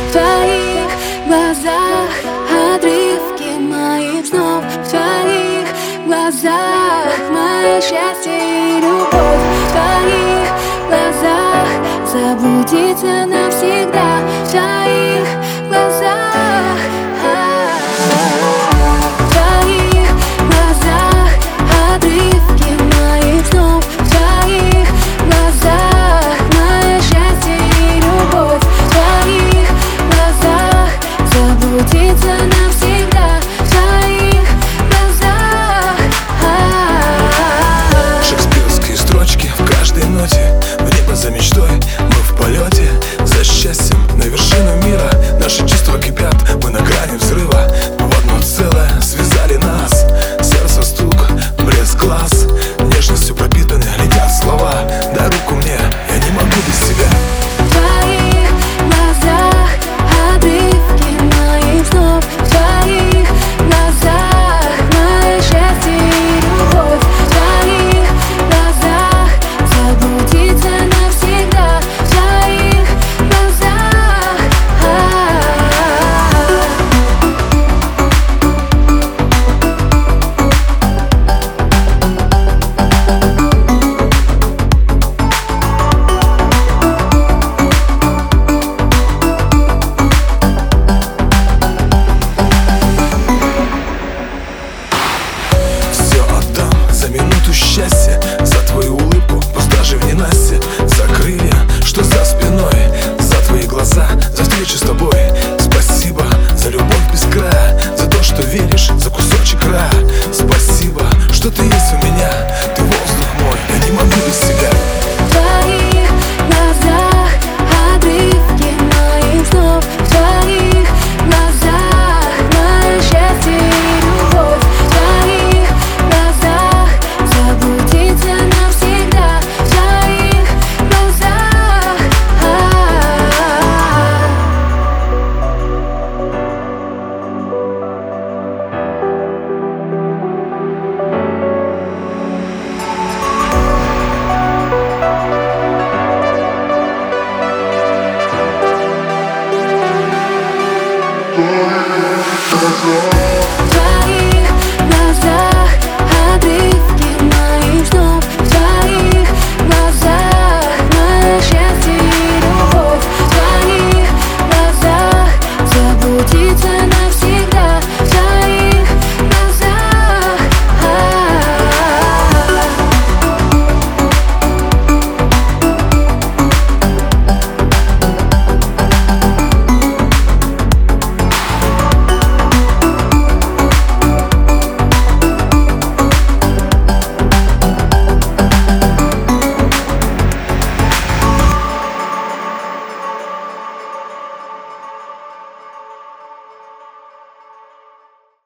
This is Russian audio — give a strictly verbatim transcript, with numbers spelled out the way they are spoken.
В твоих глазах отрывки моих снов, в твоих глазах мое счастье и любовь, в твоих глазах заблудиться навсегда, в твоих глазах. В твоих глазах отрывки моих снов, в твоих глазах мое счастье и любовь, в твоих глазах заблудиться навсегда, в твоих глазах. Шекспировские строчки в каждой ноте, в небо за мечтой, мы в полете за счастьем на вершину мира. Наши чувства кипят, мы на грани взрыва, в одно целое связали нас. Сердце стук, блеск глаз, нежностью пропитаны летят слова. Дай руку мне, я не могу без тебя. В твоих глазах отрывки моих снов, в твоих глазах мое счастье и любовь, в твоих глазах заблудиться навсегда, в твоих глазах. Все отдам за минуту счастья, за твою улыбку, пусть даже в ненастье, за крылья, что за спиной, за твои глаза, за встречу с тобой. Спасибо за любовь без края, за то, что веришь, за кусочек рая. Спасибо, что ты есть у меня, ты воздух мой, я не могу без тебя. В твоих глазах отрывки моих снов, в твоих глазах мое счастье и любовь, в твоих глазах заблудиться навсегда, в твоих глазах. That's all.